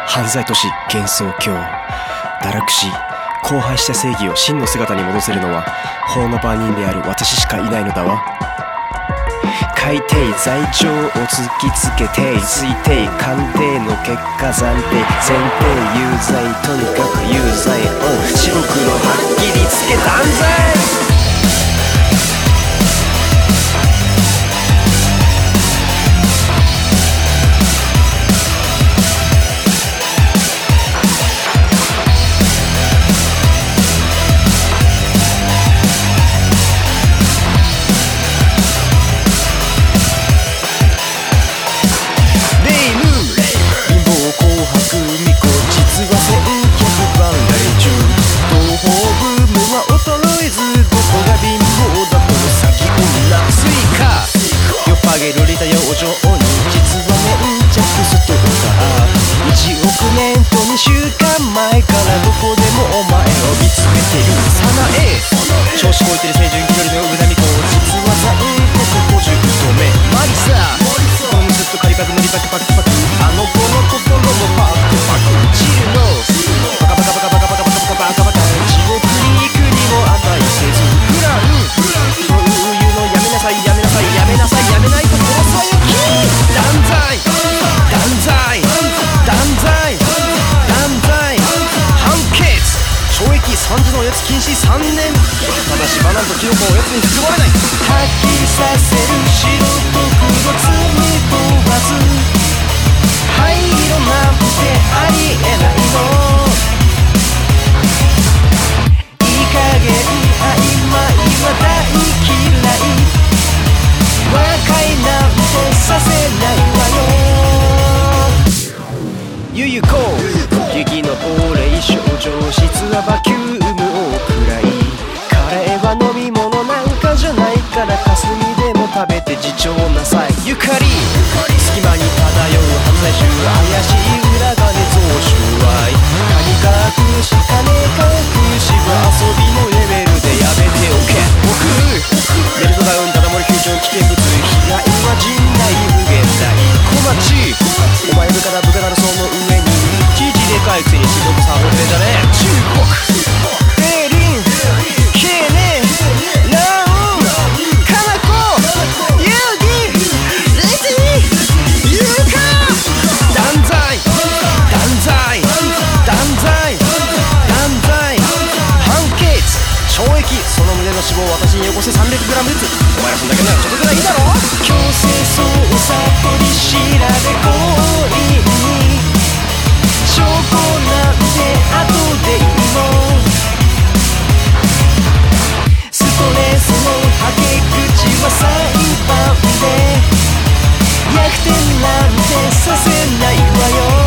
犯罪都市幻想郷、堕落し荒廃した正義を真の姿に戻せるのは法の番人である私しかいないのだわ。海底罪状を突きつけて推定鑑定の結果暫定前提有罪とにかく有罪白黒はっきりつけ断罪。ロリタ養生に実は粘着ストーカー1億年と2週間前からどこでもお前を見つめてるさなえ調子こいてる清純気取りのうなみ子実は残酷50度目マリサゴムずっとカリカク塗りパクパクパクあの子の心もパクパクチルのバカバカバカバカバカバカバカバカバカ地獄に行くにも値せずフランそういうのやめなさいやめなさいやめなさいやめないと殺すわよ断罪断罪断罪断罪判決懲役3時のおやつ禁止3年ただしバナナとキノコはおやつに含まれない発揮させる白と黒罪問わず灰色なんてありえないのいい加減曖昧は大嫌い和解なんてさせないわよゆゆこ雪の亡霊症状質はバキュームをくらいカレーは飲み物なんかじゃないから霞でも食べて自重なさいゆかり隙間に漂う犯罪集怪しい裏金増収愛何か隠し金隠しは遊びのレベルでやめておけ僕メルトダウンただ漏れ球場危険物被害は人内無限大小町お前部下だ部下だろその上に記事でかいくせに仕事サボってんじゃねえ中国ベリンケネラウンカナコユギレティユカ断罪断罪断罪断罪判決懲役その胸の脂肪を私によこせ 300g ずつお前らそんだけならちょっとぐらいいいだろ強制捜査取り調べ行為に証拠なんて後でいいもストレスのはけ口は裁判で逆転なんてさせないわよ